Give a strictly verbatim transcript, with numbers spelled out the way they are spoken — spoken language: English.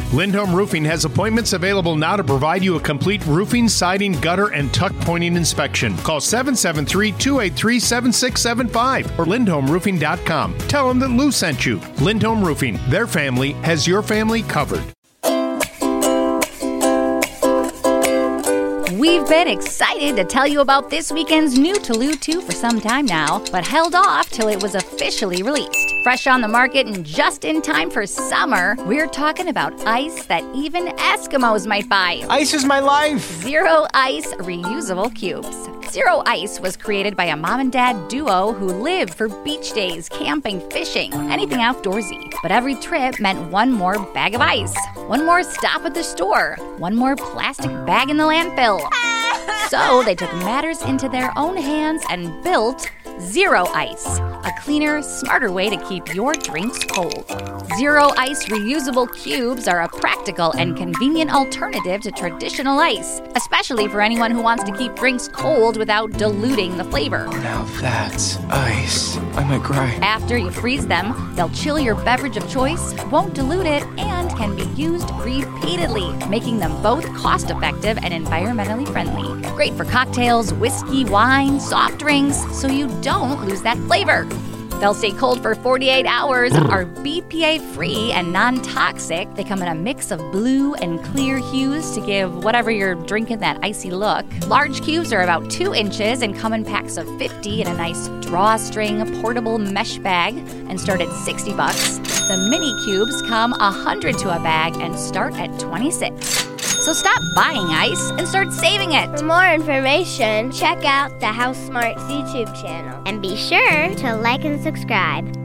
Lindholm Roofing has appointments available now to provide you a complete roofing, siding, gutter, and tuck pointing inspection. Call seven seven three, two eight three, seven six seven five or lindholm roofing dot com. Tell them that Lou sent you. Lindholm Roofing, their family has your family covered. We've been excited to tell you about this weekend's new Toulouse two for some time now, but held off till it was officially released. Fresh on the market and just in time for summer, we're talking about ice that even Eskimos might buy. Ice is my life! Zero Ice reusable cubes. Zero Ice was created by a mom and dad duo who lived for beach days, camping, fishing, anything outdoorsy. But every trip meant one more bag of ice, one more stop at the store, one more plastic bag in the landfill. So they took matters into their own hands and built Zero Ice, a cleaner, smarter way to keep your drinks cold. Zero Ice reusable cubes are a practical and convenient alternative to traditional ice, especially for anyone who wants to keep drinks cold without diluting the flavor. Now that's ice. I might cry. After you freeze them, they'll chill your beverage of choice, won't dilute it, and can be used repeatedly, making them both cost-effective and environmentally friendly. Great for cocktails, whiskey, wine, soft drinks, so you don't lose that flavor. They'll stay cold for forty-eight hours, are B P A-free and non-toxic. They come in a mix of blue and clear hues to give whatever you're drinking that icy look. Large cubes are about two inches and come in packs of fifty in a nice drawstring portable mesh bag and start at sixty bucks. The mini cubes come one hundred to a bag and start at twenty-six. So stop buying ice and start saving it. For more information, check out the House Smarts YouTube channel. And be sure to like and subscribe.